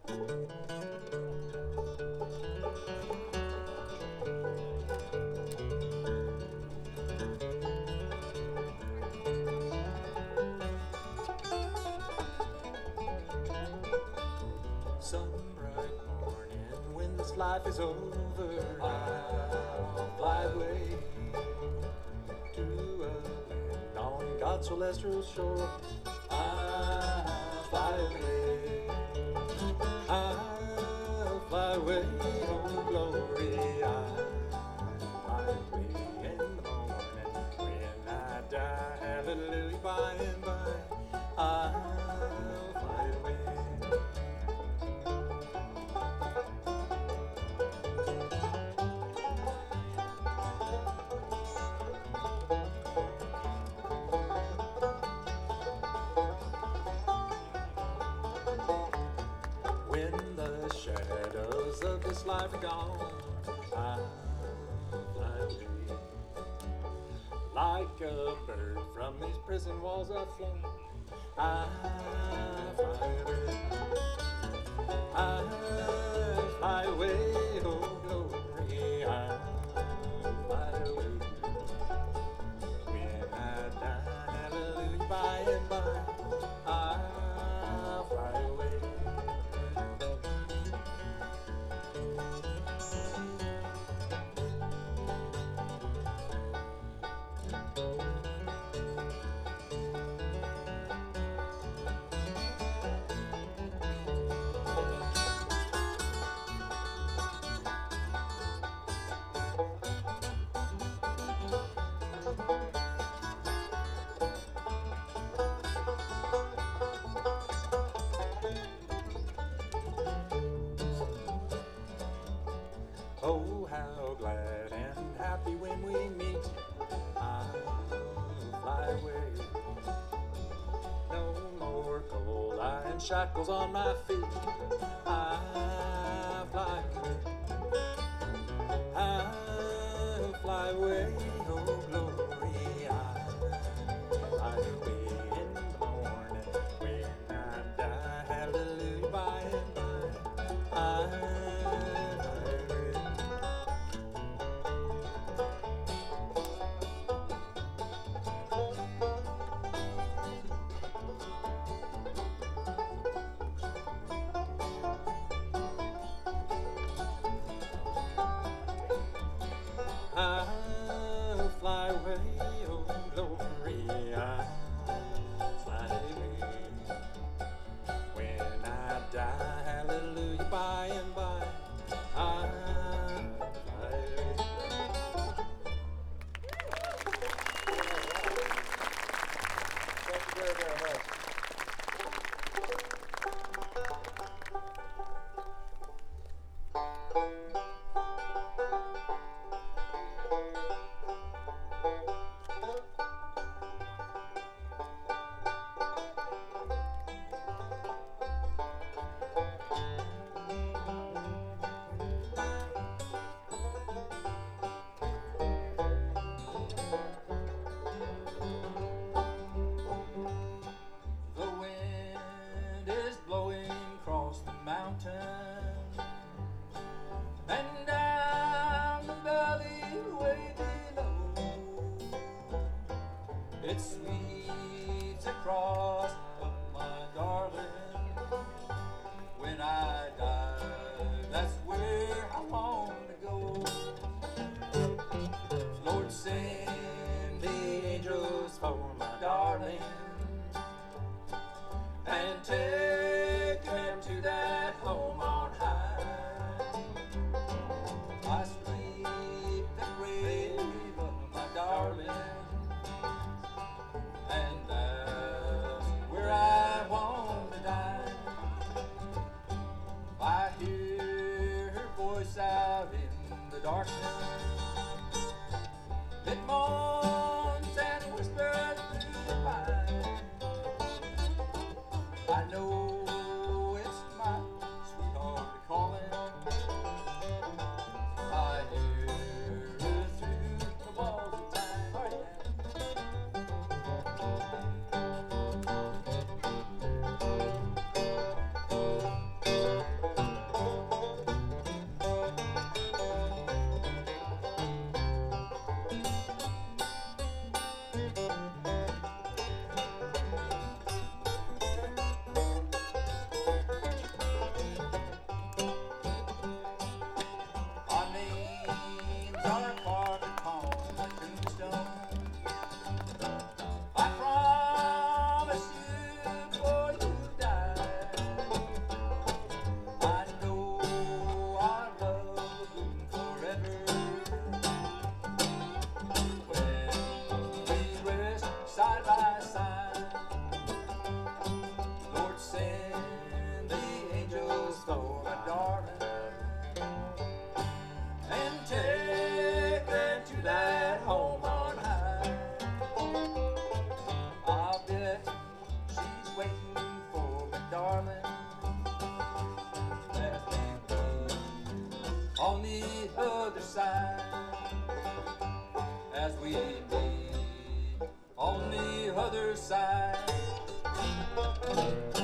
Some bright morning when this life is over, I'll fly away to a land on God's celestial shore. I'll fly away. I'll fly away, oh glory. I'll fly away in the morning when I die. Hallelujah, by and by. I'll fly away. When the shadows of this life are gone, I'll fly away. Like a bird from these prison walls I've flown, I'll fly away. I'll fly away, oh glory, I'll fly away. When I die, hallelujah, by and by, I'll fly away. Oh, how glad and happy when we meet. I'll fly away. No more cold iron shackles on my feet. I'll fly away. I'll fly away, oh glory. I'll fly away in the morning when I die. Hallelujah, by and by. I'll fly away. I'll fly away, oh glory, I'll fly away. When I die, hallelujah, by and by, I'll fly away. Thank you very, very much. The wind is blowing across the mountain and down the valley way below. It sweeps across my darling. When I die, that's where I want to go. Lord, send the angels for my darling and take him to that home on high. I sweep the grave of my darling, and that's where I want to die. I hear her voice out in the darkness. It moans and whispers through the pine. I know it's my sweetheart calling. I hear her through the walls of time. All right, now. on the other side. As we meet on the other side.